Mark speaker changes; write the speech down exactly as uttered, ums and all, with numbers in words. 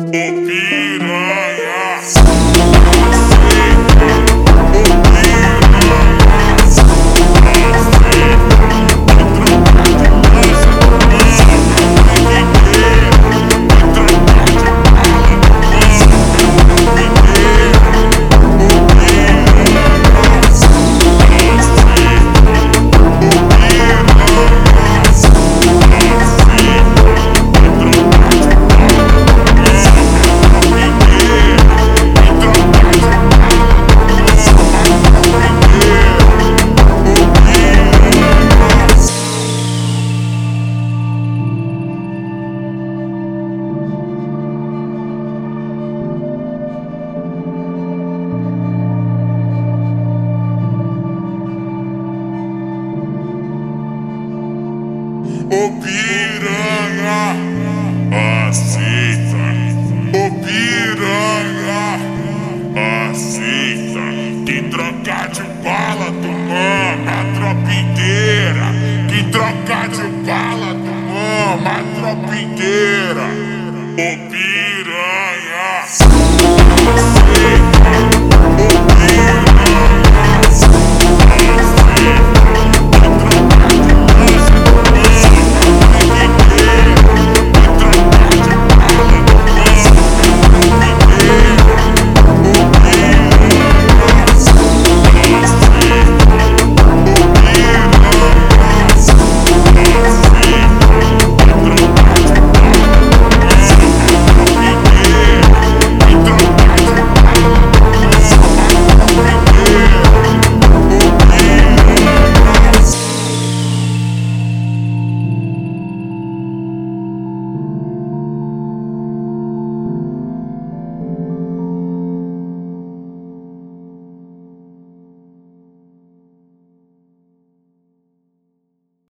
Speaker 1: piranha. Ô piranha, aceita. Ô piranha, aceita. Que troca de bala tu mama a tropa inteira. Que troca de bala tu mama a tropa inteira. Ô piranha.